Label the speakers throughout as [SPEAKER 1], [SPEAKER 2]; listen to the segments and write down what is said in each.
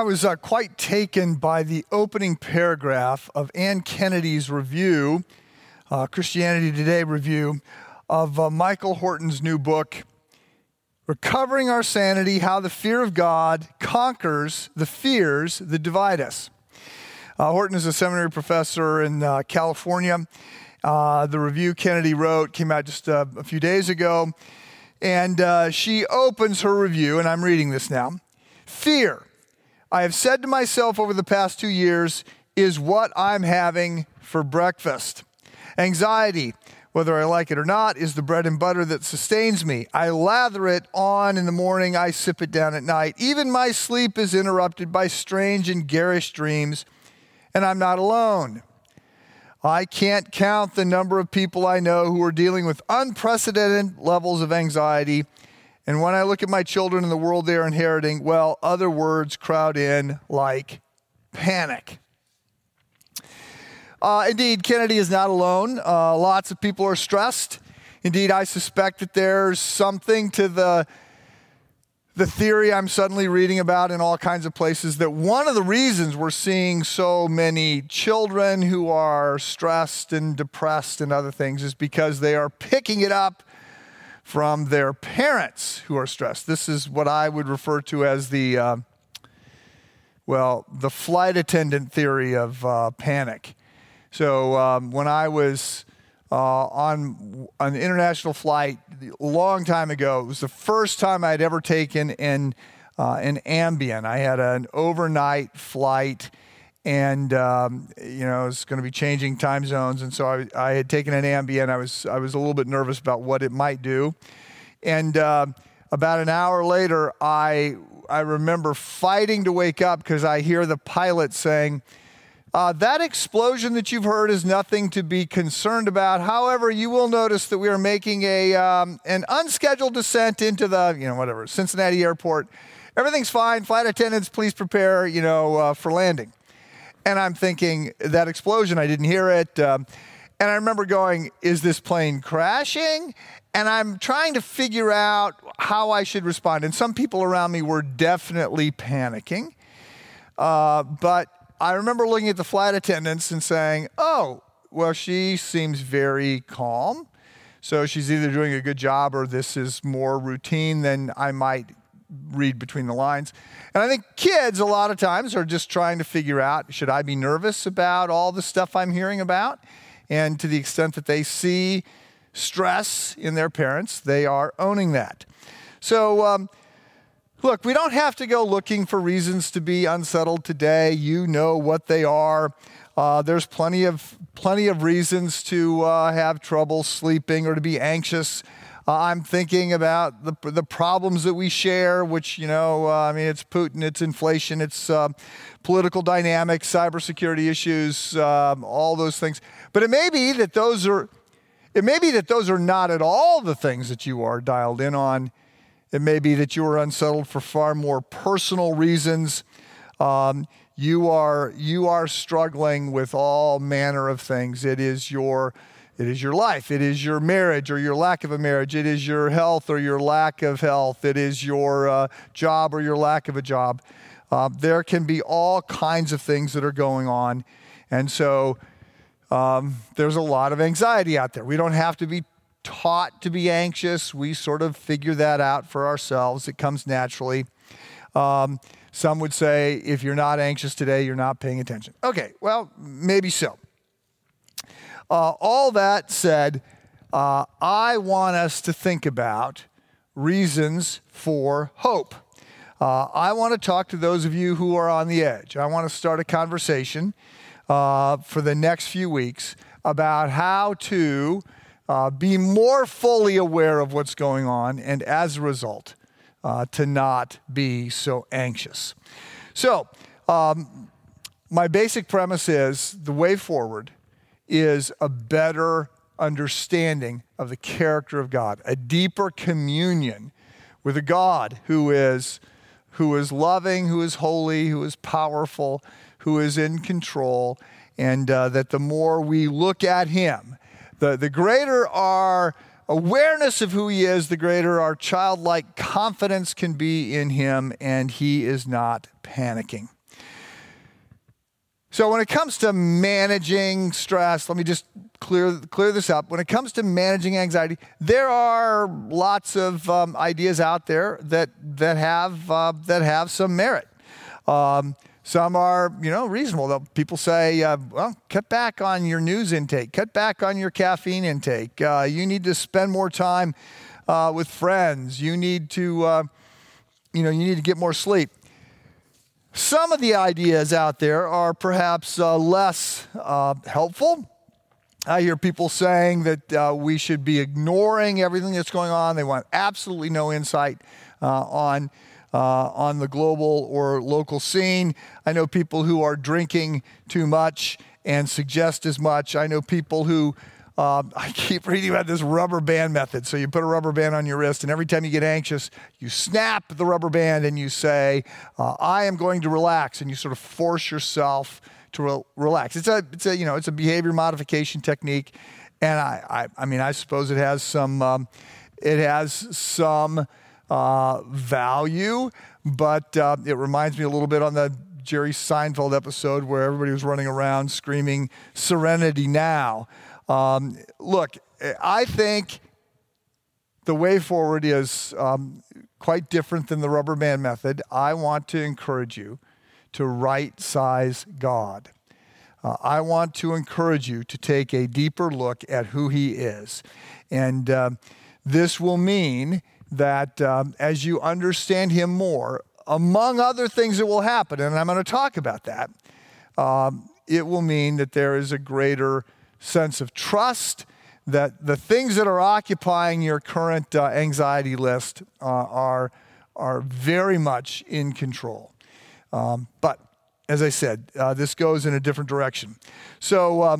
[SPEAKER 1] I was quite taken by the opening paragraph of Ann Kennedy's review, Christianity Today review, of Michael Horton's new book, Recovering Our Sanity, How the Fear of God Conquers the Fears That Divide Us. Horton is a seminary professor in California. The review Kennedy wrote came out just a few days ago, and she opens her review, and I'm reading this now. Fear, I have said to myself over the past 2 years, is what I'm having for breakfast. Anxiety, whether I like it or not, is the bread and butter that sustains me. I lather it on in the morning, I sip it down at night. Even my sleep is interrupted by strange and garish dreams, and I'm not alone. I can't count the number of people I know who are dealing with unprecedented levels of anxiety. And when I look at my children and the world they're inheriting, well, other words crowd in like panic. Indeed, Kennedy is not alone. Lots of people are stressed. Indeed, I suspect that there's something to the theory I'm suddenly reading about in all kinds of places, that one of the reasons we're seeing so many children who are stressed and depressed and other things is because they are picking it up from their parents who are stressed. This is what I would refer to as the flight attendant theory of panic. So when I was on an international flight a long time ago, it was the first time I'd ever taken an Ambien. I had an overnight flight, and it was going to be changing time zones, and so I had taken an Ambien. I was a little bit nervous about what it might do, and about an hour later, I remember fighting to wake up because I hear the pilot saying, that explosion that you've heard is nothing to be concerned about. However, you will notice that we are making an unscheduled descent into the Cincinnati airport. Everything's fine. Flight attendants, please prepare for landing. And I'm thinking, that explosion, I didn't hear it. And I remember going, is this plane crashing? And I'm trying to figure out how I should respond. And some people around me were definitely panicking. But I remember looking at the flight attendants and saying, oh, well, she seems very calm. So she's either doing a good job or this is more routine than I might read between the lines. And I think kids a lot of times are just trying to figure out, should I be nervous about all the stuff I'm hearing about? And to the extent that they see stress in their parents, they are owning that. So, look, we don't have to go looking for reasons to be unsettled today. You know what they are. There's plenty of reasons to have trouble sleeping or to be anxious. I'm thinking about the problems that we share, which, it's Putin, it's inflation, it's political dynamics, cybersecurity issues, all those things. But it may be that those are not at all the things that you are dialed in on. It may be that you are unsettled for far more personal reasons. You are struggling with all manner of things. It is your life. It is your marriage or your lack of a marriage. It is your health or your lack of health. It is your job or your lack of a job. There can be all kinds of things that are going on. And so there's a lot of anxiety out there. We don't have to be taught to be anxious. We sort of figure that out for ourselves. It comes naturally. Some would say, if you're not anxious today, you're not paying attention. Okay, well, maybe so. All that said, I want us to think about reasons for hope. I want to talk to those of you who are on the edge. I want to start a conversation for the next few weeks about how to be more fully aware of what's going on, and as a result, to not be so anxious. So, my basic premise is the way forward is a better understanding of the character of God, a deeper communion with a God who is loving, who is holy, who is powerful, who is in control, and that the more we look at him, the greater our awareness of who he is, the greater our childlike confidence can be in him, and he is not panicking. So when it comes to managing stress, let me just clear this up. When it comes to managing anxiety, there are lots of ideas out there that have some merit. Some are, reasonable. People say, well, cut back on your news intake, cut back on your caffeine intake. You need to spend more time with friends. You need to, you need to get more sleep. Some of the ideas out there are perhaps less helpful. I hear people saying that we should be ignoring everything that's going on. They want absolutely no insight on the global or local scene. I know people who are drinking too much and suggest as much. I know people who, I keep reading about this rubber band method. So you put a rubber band on your wrist, and every time you get anxious, you snap the rubber band and you say, I am going to relax, and you sort of force yourself to relax. It's a behavior modification technique, and I suppose it has some value, but it reminds me a little bit on the Jerry Seinfeld episode where everybody was running around screaming, "Serenity now." Look, I think the way forward is quite different than the rubber band method. I want to encourage you to right-size God. I want to encourage you to take a deeper look at who he is. And this will mean that as you understand him more, among other things that will happen, and I'm going to talk about that, it will mean that there is a greater sense of trust, that the things that are occupying your current anxiety list are very much in control. But as I said, this goes in a different direction. So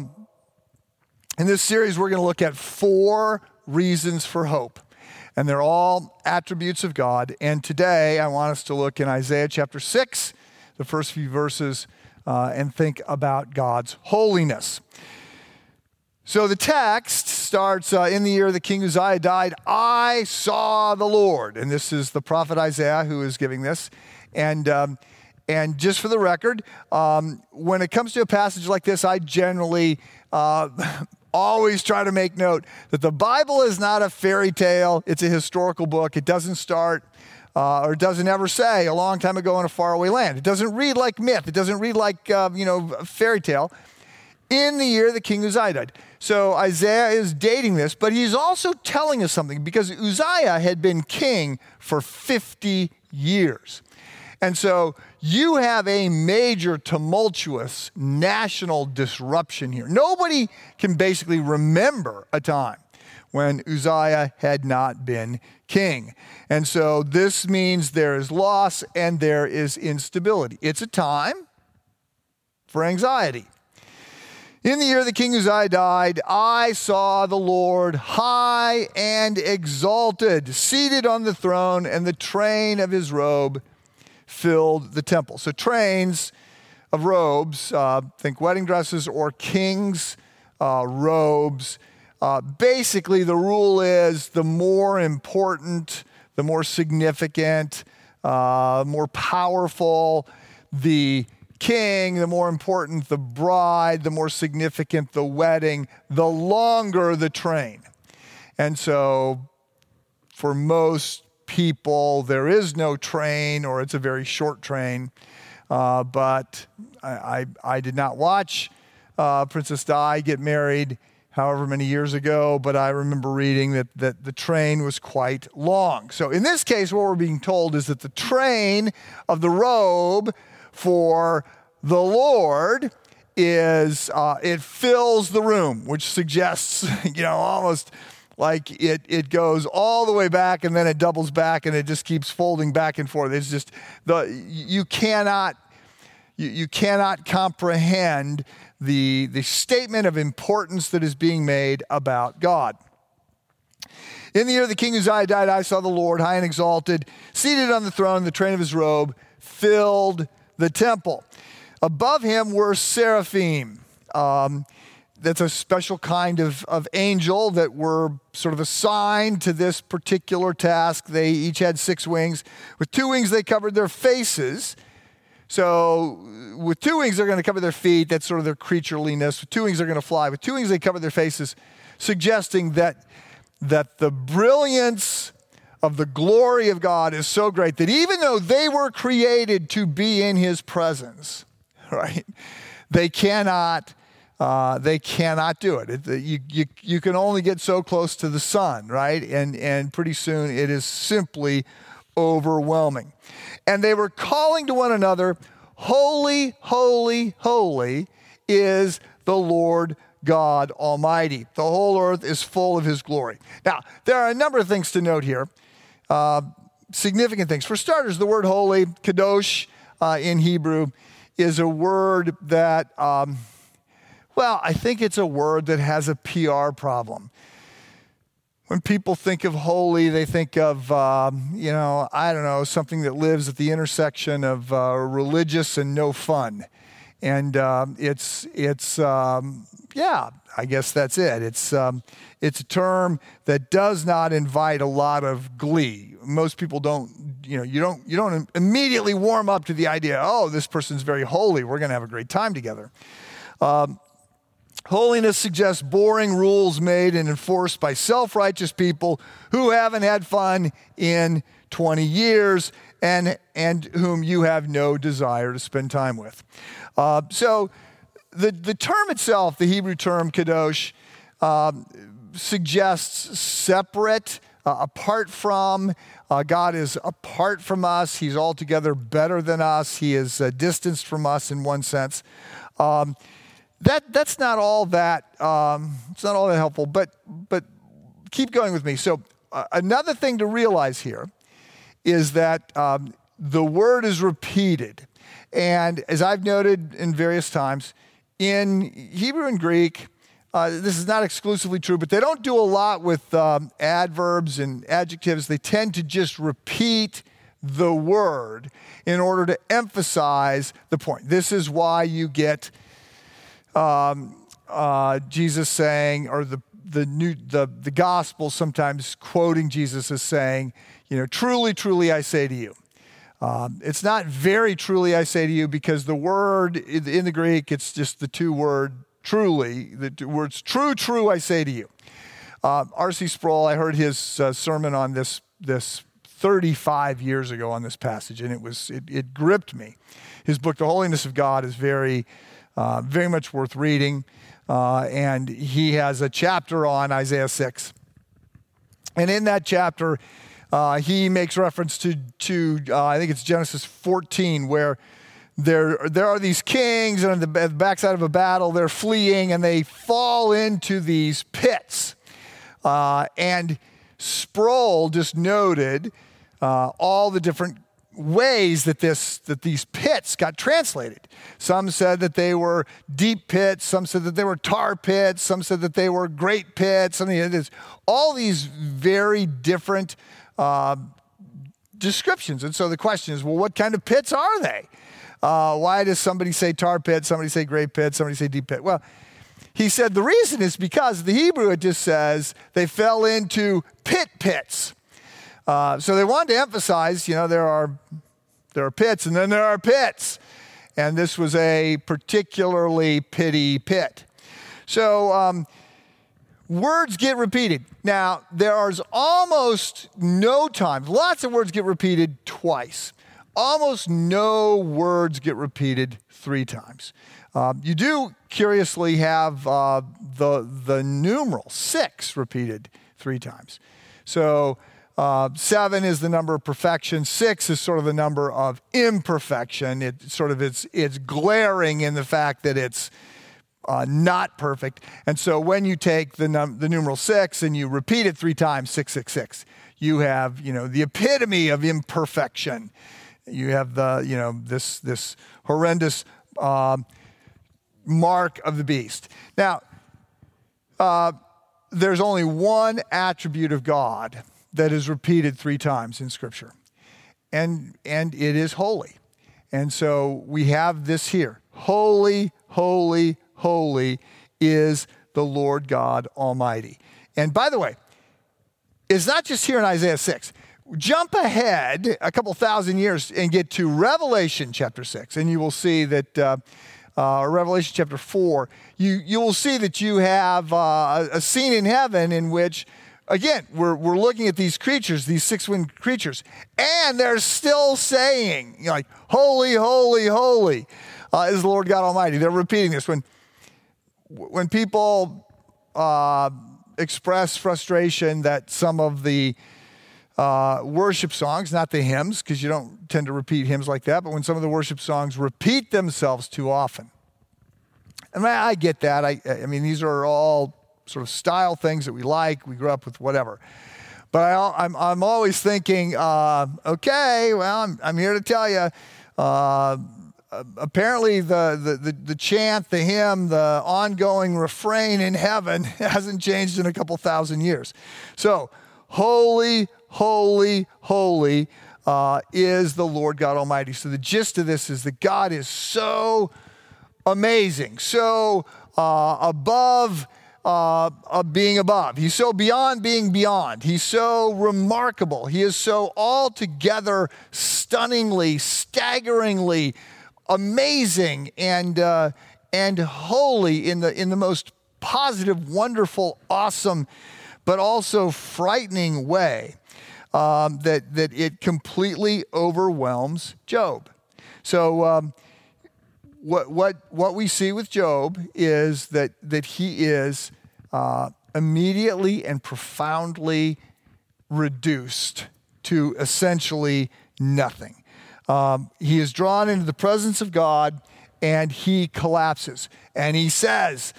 [SPEAKER 1] in this series, we're going to look at 4 reasons for hope. And they're all attributes of God. And today, I want us to look in Isaiah chapter 6, the first few verses, and think about God's holiness. So the text starts, in the year the king Uzziah died, I saw the Lord. And this is the prophet Isaiah who is giving this. And just for the record, when it comes to a passage like this, I generally always try to make note that the Bible is not a fairy tale. It's a historical book. It doesn't start or it doesn't ever say a long time ago in a faraway land. It doesn't read like myth. It doesn't read like, a fairy tale. In the year the king Uzziah died. So Isaiah is dating this, but he's also telling us something because Uzziah had been king for 50 years. And so you have a major tumultuous national disruption here. Nobody can basically remember a time when Uzziah had not been king. And so this means there is loss and there is instability. It's a time for anxiety. In the year the king Uzziah died, I saw the Lord high and exalted, seated on the throne, and the train of his robe filled the temple. So trains of robes, think wedding dresses or king's robes. Basically, the rule is the more important, the more significant, more powerful the king, the more important the bride, the more significant the wedding, the longer the train. And so for most people, there is no train or it's a very short train. But I did not watch Princess Di get married however many years ago, but I remember reading that the train was quite long. So in this case, what we're being told is that the train of the robe for the Lord is, it fills the room, which suggests, almost like it goes all the way back and then it doubles back and it just keeps folding back and forth. It's just, you cannot comprehend the statement of importance that is being made about God. In the year the king Uzziah died, I saw the Lord high and exalted, seated on the throne, the train of his robe filled the temple. Above him were seraphim. That's a special kind of angel that were sort of assigned to this particular task. They each had 6 wings. With 2 wings, they covered their faces. So with 2 wings, they're going to cover their feet. That's sort of their creatureliness. With 2 wings, they're going to fly. With 2 wings, they cover their faces, suggesting that the brilliance of the glory of God is so great that even though they were created to be in his presence, right, they cannot do it. You can only get so close to the sun, right? And pretty soon it is simply overwhelming. And they were calling to one another, "Holy, holy, holy is the Lord God Almighty. The whole earth is full of his glory." Now, there are a number of things to note here. Significant things. For starters, the word holy, kadosh, in Hebrew, is a word that, I think it's a word that has a PR problem. When people think of holy, they think of, something that lives at the intersection of religious and no fun. And I guess that's it. It's a term that does not invite a lot of glee. Most people don't, you don't immediately warm up to the idea, oh, this person's very holy. We're going to have a great time together. Holiness suggests boring rules made and enforced by self-righteous people who haven't had fun in 20 years and whom you have no desire to spend time with. So the term itself, the Hebrew term kadosh, suggests separate, apart from. God is apart from us. He's altogether better than us. He is distanced from us in one sense. That's not all that. It's not all that helpful. But keep going with me. So another thing to realize here is that the word is repeated, and as I've noted in various times, in Hebrew and Greek, this is not exclusively true, but they don't do a lot with adverbs and adjectives. They tend to just repeat the word in order to emphasize the point. This is why you get Jesus saying, or the gospel sometimes quoting Jesus as saying, truly, truly, I say to you. It's not very truly, I say to you, because the word in the Greek, it's just the 2 word truly, the words true, true, I say to you. R.C. Sproul, I heard his sermon on this 35 years ago on this passage, and it gripped me. His book, The Holiness of God, is very much worth reading, and he has a chapter on Isaiah 6. And in that chapter, he makes reference to I think it's Genesis 14, where there are these kings, and on the backside of a battle, they're fleeing, and they fall into these pits. And Sproul just noted all the different ways that these pits got translated. Some said that they were deep pits. Some said that they were tar pits. Some said that they were great pits. All these very different descriptions. And so the question is, well, what kind of pits are they? Why does somebody say tar pit, somebody say great pit, somebody say deep pit? Well, he said the reason is because the Hebrew, it just says they fell into pits. So they wanted to emphasize, there are pits, and then there are pits. And this was a particularly pity pit. So words get repeated. Now, there's almost no time. Lots of words get repeated twice. Almost no words get repeated 3 times. You do, curiously, have the numeral 6 repeated 3 times. So 7 is the number of perfection. 6 is sort of the number of imperfection. It's glaring in the fact that it's not perfect. And so when you take the numeral 6 and you repeat it 3 times, 666, you have the epitome of imperfection. You have this horrendous mark of the beast. Now, there's only one attribute of God that is repeated 3 times in Scripture, and it is holy. And so we have this here: holy, holy, holy is the Lord God Almighty. And by the way, it's not just here in Isaiah 6. Jump ahead a couple thousand years and get to Revelation chapter 6, and you will see that, Revelation chapter 4, you will see that you have a scene in heaven in which, again, we're looking at these creatures, these six-winged creatures, and they're still saying, like, holy, holy, holy is the Lord God Almighty. They're repeating this. When people express frustration that some of the worship songs, not the hymns, because you don't tend to repeat hymns like that, but when some of the worship songs repeat themselves too often. And I get that. I mean, these are all sort of style things that we like. We grew up with whatever. But I'm always thinking, okay, well, I'm here to tell you, apparently the chant, the hymn, the ongoing refrain in heaven hasn't changed in a couple thousand years. So, holy, holy, holy is the Lord God Almighty. So the gist of this is that God is so amazing, so above being above. He's so beyond being beyond. He's so remarkable. He is so altogether stunningly, staggeringly amazing and holy in the most positive, wonderful, awesome, but also frightening way that it completely overwhelms Job. So what we see with Job is that he is immediately and profoundly reduced to essentially nothing. He is drawn into the presence of God, and he collapses. And he says,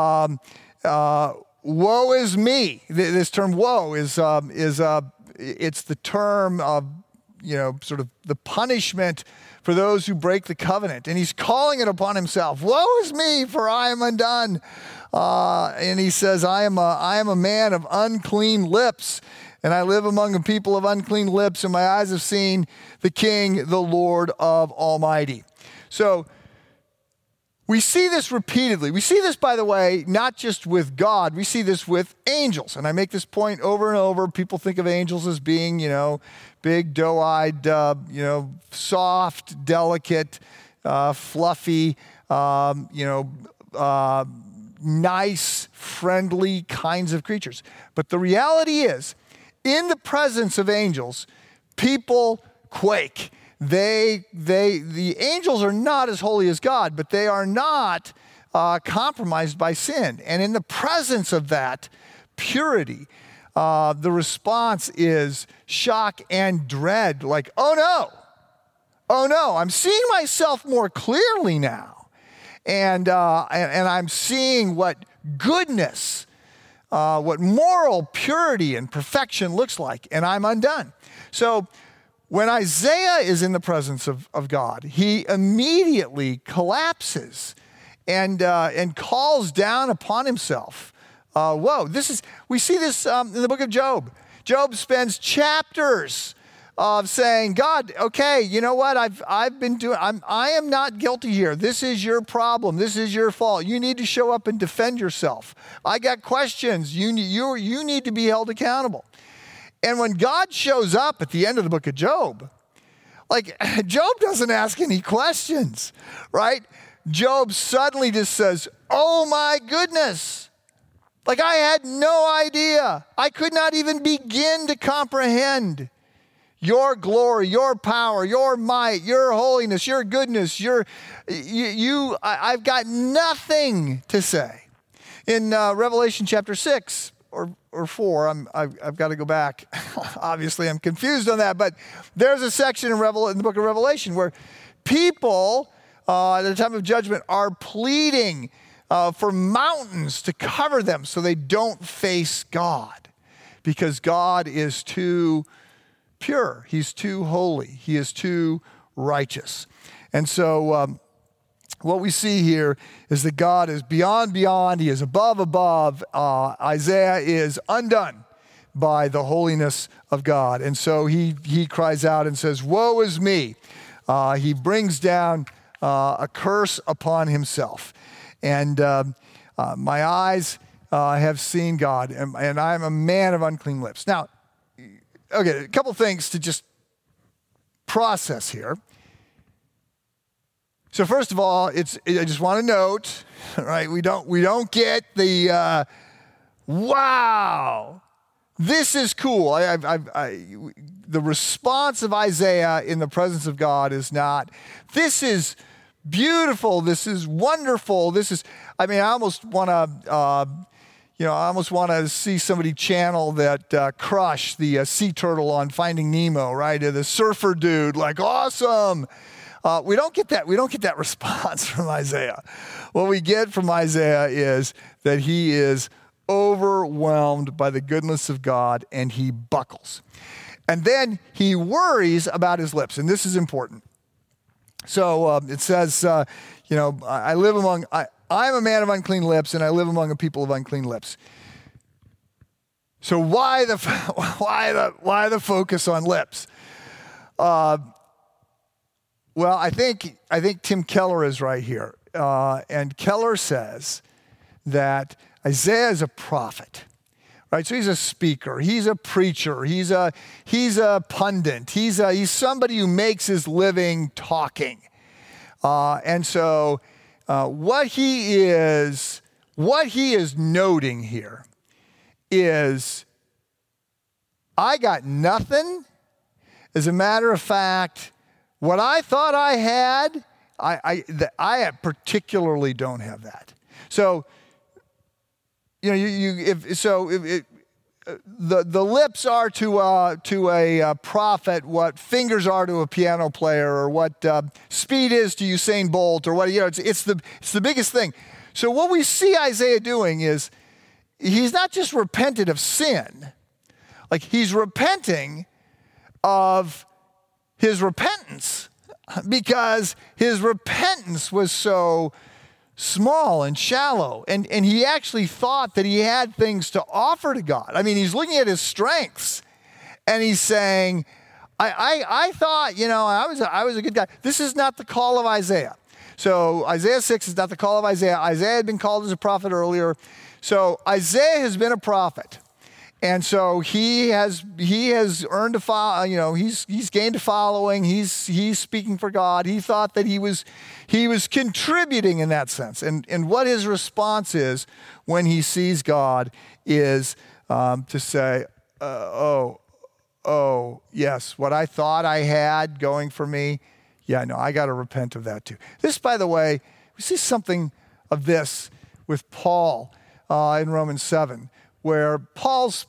[SPEAKER 1] woe is me. This term woe is it's the term of, sort of the punishment for those who break the covenant. And he's calling it upon himself. Woe is me, for I am undone. And he says, I am a man of unclean lips, and I live among a people of unclean lips, and my eyes have seen the King, the Lord of Almighty. So we see this repeatedly. We see this, by the way, not just with God. We see this with angels. And I make this point over and over. People think of angels as being, big, doe-eyed, soft, delicate, fluffy, nice, friendly kinds of creatures. But the reality is, in the presence of angels, people quake. The angels are not as holy as God, but they are not compromised by sin. And in the presence of that purity, the response is shock and dread, like, oh no, I'm seeing myself more clearly now. And I'm seeing what goodness, what moral purity and perfection looks like, and I'm undone. So when Isaiah is in the presence of God, he immediately collapses and calls down upon himself. We see this in the book of Job. Job spends chapters of saying, God, okay, you know what? I am not guilty here. This is your problem. This is your fault. You need to show up and defend yourself. I got questions. You need to be held accountable. And when God shows up at the end of the book of Job, like, Job doesn't ask any questions, right? Job suddenly just says, oh my goodness. Like, I had no idea. I could not even begin to comprehend your glory, your power, your might, your holiness, your goodness, I've got nothing to say. In Revelation chapter 6 or 4, I've got to go back. Obviously, I'm confused on that, but there's a section in the book of Revelation where people at the time of judgment are pleading for mountains to cover them so they don't face God, because God is too pure. He's too holy. He is too righteous. And so what we see here is that God is beyond. He is above. Isaiah is undone by the holiness of God. And so he cries out and says, woe is me. He brings down a curse upon himself. And My eyes have seen God, and I'm a man of unclean lips. Now, okay, a couple things to just process here. So first of all, I just want to note, right? We don't get the wow, this is cool. The response of Isaiah in the presence of God is not, this is beautiful, this is wonderful, I almost want to, see somebody channel that Crush, the sea turtle on Finding Nemo, right? The surfer dude, like, awesome. We don't get that response from Isaiah. What we get from Isaiah is that he is overwhelmed by the goodness of God, and he buckles. And then he worries about his lips, and this is important. So it says, I'm a man of unclean lips, and I live among a people of unclean lips. So why the focus on lips? Well, I think Tim Keller is right here, and Keller says that Isaiah is a prophet, right? So he's a speaker, he's a preacher, he's a pundit, he's somebody who makes his living talking, and so what he is noting here is, I got nothing. As a matter of fact, what I thought I had, I particularly don't have that. So, the lips are to a prophet what fingers are to a piano player, or what speed is to Usain Bolt, or what, it's the biggest thing. So what we see Isaiah doing is, he's not just repented of sin, like he's repenting of his repentance, because his repentance was so small and shallow, and he actually thought that he had things to offer to God. He's looking at his strengths, and he's saying, I thought, I was a good guy. This is not the call of Isaiah. So Isaiah 6 is not the call of Isaiah. Isaiah had been called as a prophet earlier. So Isaiah has been a prophet. And so he has earned he's gained a following. He's speaking for God. He thought that he was contributing in that sense. And what his response is when he sees God is to say, oh yes, what I thought I had going for me, I got to repent of that too. This, by the way, we see something of this with Paul in Romans 7, where Paul's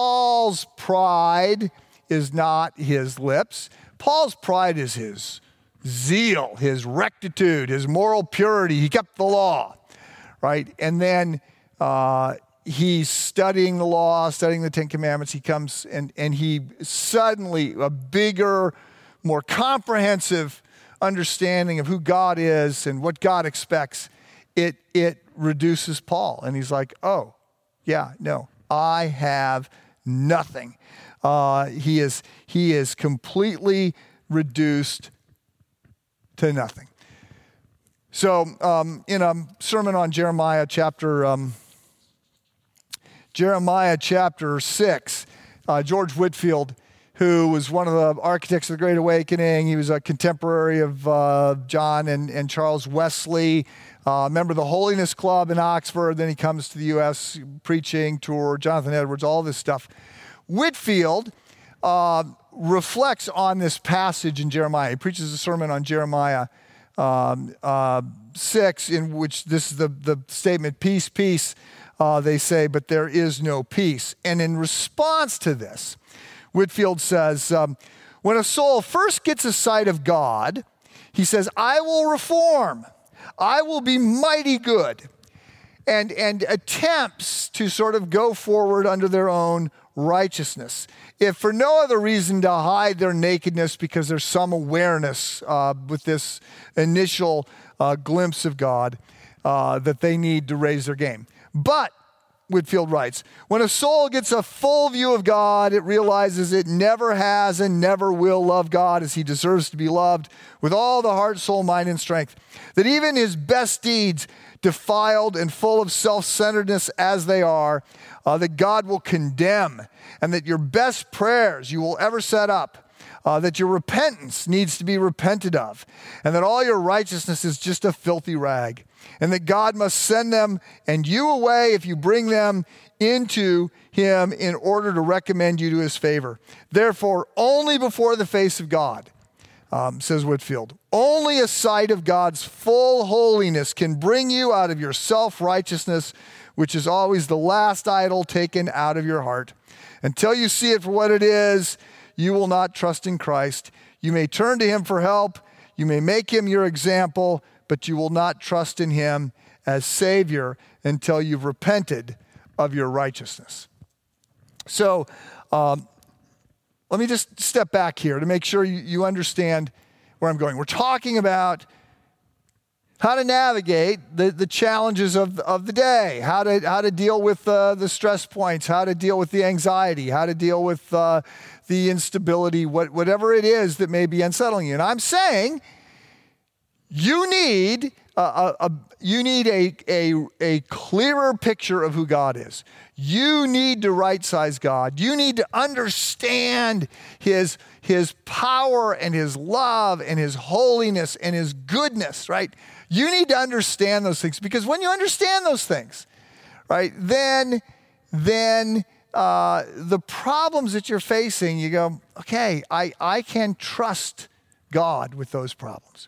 [SPEAKER 1] pride is not his lips. Paul's pride is his zeal, his rectitude, his moral purity. He kept the law, right? And then he's studying the law, studying the Ten Commandments. He comes and he suddenly, a bigger, more comprehensive understanding of who God is and what God expects, it reduces Paul. And he's like, oh, yeah, no, I have nothing. He is completely reduced to nothing. So in a sermon on Jeremiah chapter 6, George Whitefield, who was one of the architects of the Great Awakening, he was a contemporary of John and Charles Wesley, member of the Holiness Club in Oxford. Then he comes to the U.S. preaching, tour, Jonathan Edwards, all this stuff. Whitefield reflects on this passage in Jeremiah. He preaches a sermon on Jeremiah 6, in which this is the statement, peace, peace, they say, but there is no peace. And in response to this, Whitefield says, when a soul first gets a sight of God, he says, I will reform. I will be mighty good. And attempts to sort of go forward under their own righteousness, if for no other reason to hide their nakedness, because there's some awareness with this initial glimpse of God that they need to raise their game. But Whitfield writes, when a soul gets a full view of God, it realizes it never has and never will love God as he deserves to be loved with all the heart, soul, mind, and strength. That even his best deeds, defiled and full of self-centeredness as they are, that God will condemn, and that your best prayers you will ever set up, that your repentance needs to be repented of, and that all your righteousness is just a filthy rag, and that God must send them and you away if you bring them into him in order to recommend you to his favor. Therefore, only before the face of God, says Whitfield, only a sight of God's full holiness can bring you out of your self-righteousness, which is always the last idol taken out of your heart. Until you see it for what it is, you will not trust in Christ. You may turn to him for help. You may make him your example, but you will not trust in him as Savior until you've repented of your righteousness. So let me just step back here to make sure you understand where I'm going. We're talking about how to navigate the challenges of the day, how to deal with the stress points, how to deal with the anxiety, how to deal with the instability, whatever it is that may be unsettling you. And I'm saying you need a clearer picture of who God is. You need to right-size God. You need to understand his power and his love and his holiness and his goodness, right? You need to understand those things, because when you understand those things, right, then the problems that you're facing, you go, okay, I can trust God with those problems.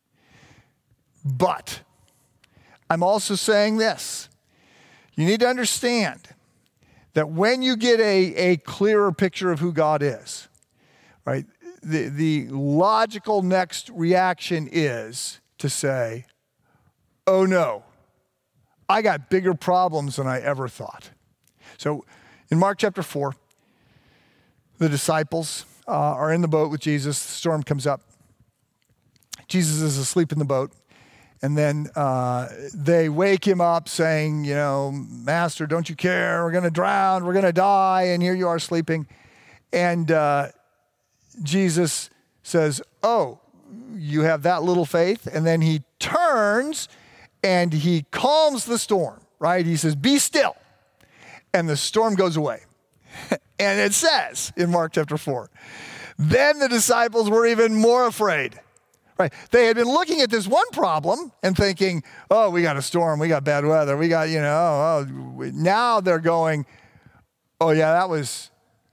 [SPEAKER 1] But I'm also saying this. You need to understand that when you get a clearer picture of who God is, right, the logical next reaction is to say, oh no, I got bigger problems than I ever thought. So in Mark chapter 4, the disciples are in the boat with Jesus. The storm comes up. Jesus is asleep in the boat. And then they wake him up saying, Master, don't you care? We're going to drown. We're going to die. And here you are sleeping. And Jesus says, oh, you have that little faith? And then he turns and he calms the storm, right? He says, be still. And the storm goes away. And it says in Mark chapter 4, then the disciples were even more afraid. Right. They had been looking at this one problem and thinking, oh, we got a storm, we got bad weather, we got, now they're going, oh yeah, that was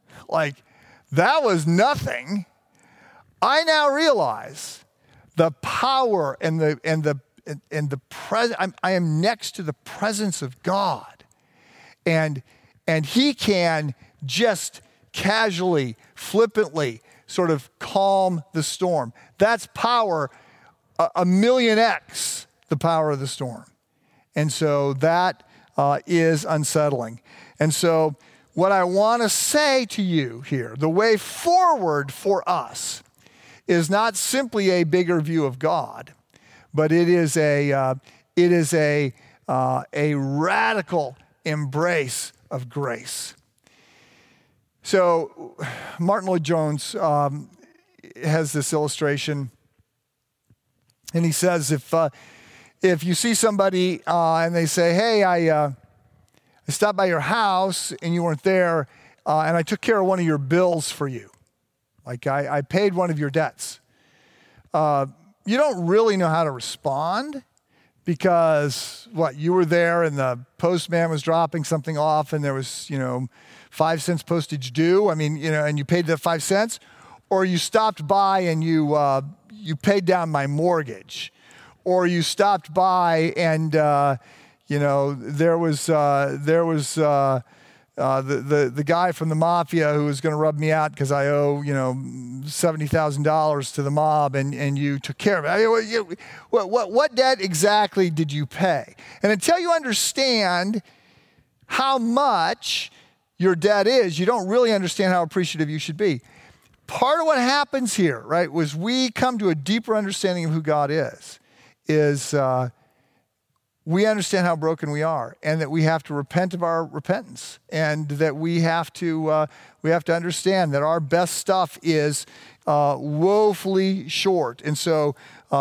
[SPEAKER 1] nothing. I now realize the power and the presence. I am next to the presence of God. And he can just casually, flippantly sort of calm the storm. That's power, a million X the power of the storm. And so that is unsettling. And so what I want to say to you here, the way forward for us is not simply a bigger view of God, but it is a radical embrace of grace. So Martin Lloyd-Jones has this illustration, and he says if you see somebody and they say, hey, I stopped by your house and you weren't there, and I took care of one of your bills for you, like I paid one of your debts, you don't really know how to respond, because you were there and the postman was dropping something off and there was 5 cents postage due. And you paid the 5 cents, or you stopped by and you paid down my mortgage, or you stopped by and there was the guy from the mafia who was going to rub me out because I owe $70,000 to the mob, and you took care of it. What debt exactly did you pay? And until you understand how much your debt is, you don't really understand how appreciative you should be. Part of what happens here, right, was we come to a deeper understanding of who God is we understand how broken we are, and that we have to repent of our repentance, and that we have to understand that our best stuff is woefully short. And so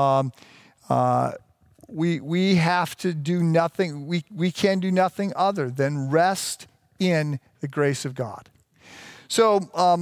[SPEAKER 1] we have to do nothing. We can do nothing other than rest in the grace of God. So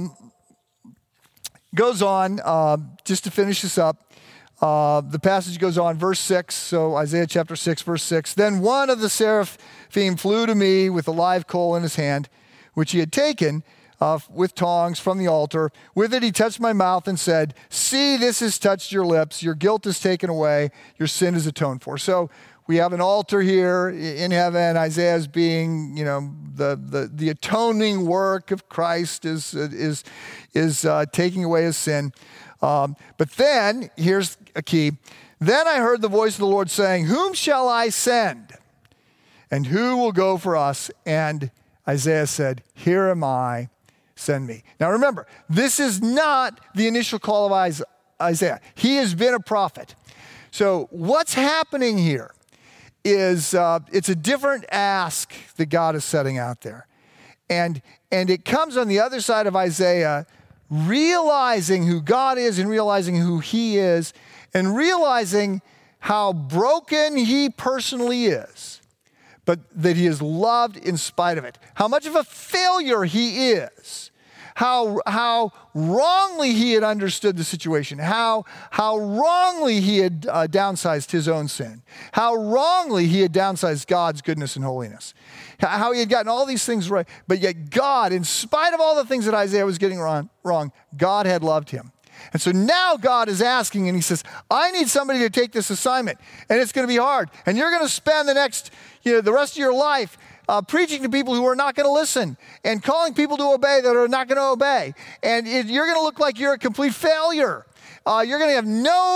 [SPEAKER 1] goes on, just to finish this up. The passage goes on, verse 6, so Isaiah chapter 6, verse 6. Then one of the seraphim flew to me with a live coal in his hand, which he had taken with tongs from the altar. With it he touched my mouth and said, see, this has touched your lips. Your guilt is taken away. Your sin is atoned for. So we have an altar here in heaven. Isaiah is being, the atoning work of Christ is taking away his sin. But then, here's a key. Then I heard the voice of the Lord saying, whom shall I send? And who will go for us? And Isaiah said, here am I, send me. Now remember, this is not the initial call of Isaiah. He has been a prophet. So what's happening here is it's a different ask that God is setting out there. And it comes on the other side of Isaiah, realizing who God is and realizing who he is and realizing how broken he personally is, but that he is loved in spite of it. How much of a failure he is. How wrongly he had understood the situation. How wrongly he had downsized his own sin. How wrongly he had downsized God's goodness and holiness. How he had gotten all these things right. But yet God, in spite of all the things that Isaiah was getting wrong, God had loved him. And so now God is asking, and he says, I need somebody to take this assignment. And it's going to be hard. And you're going to spend the rest of your life preaching to people who are not going to listen and calling people to obey that are not going to obey. And you're going to look like you're a complete failure. You're going to have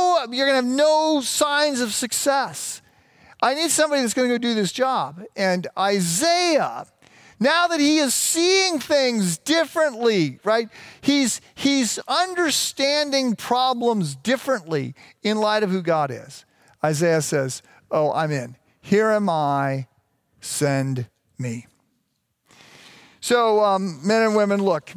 [SPEAKER 1] no signs of success. I need somebody that's going to go do this job. And Isaiah, now that he is seeing things differently, right? He's understanding problems differently in light of who God is. Isaiah says, oh, I'm in. Here am I, send me. So, men and women, look,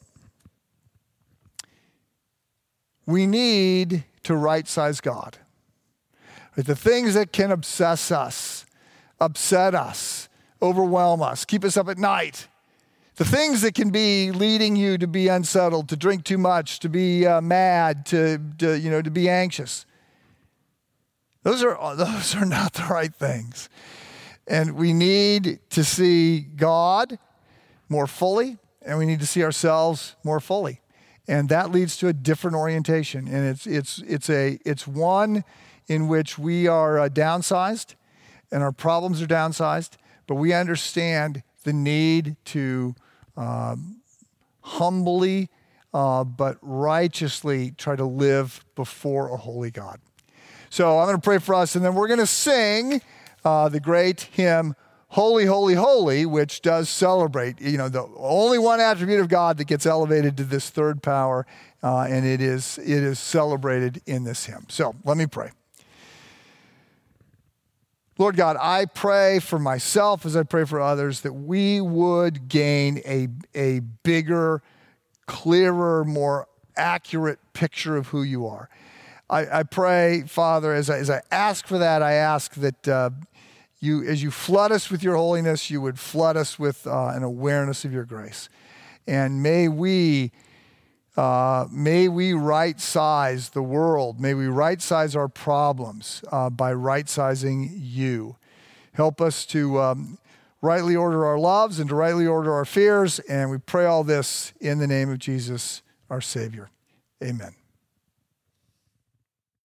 [SPEAKER 1] we need to right-size God. The things that can obsess us, upset us, overwhelm us, keep us up at night, the things that can be leading you to be unsettled, to drink too much, to be mad, to be anxious. Those are not the right things. And we need to see God more fully, and we need to see ourselves more fully. And that leads to a different orientation. And it's one in which we are downsized, and our problems are downsized, but we understand the need to humbly but righteously try to live before a holy God. So I'm going to pray for us, and then we're going to sing the great hymn, Holy, Holy, Holy, which does celebrate, the only one attribute of God that gets elevated to this third power, and it is celebrated in this hymn. So let me pray. Lord God, I pray for myself as I pray for others that we would gain a bigger, clearer, more accurate picture of who you are. I pray, Father, as I ask for that, I ask that as you flood us with your holiness, you would flood us with an awareness of your grace. And may we right-size the world. May we right-size our problems by right-sizing you. Help us to rightly order our loves and to rightly order our fears. And we pray all this in the name of Jesus, our Savior. Amen.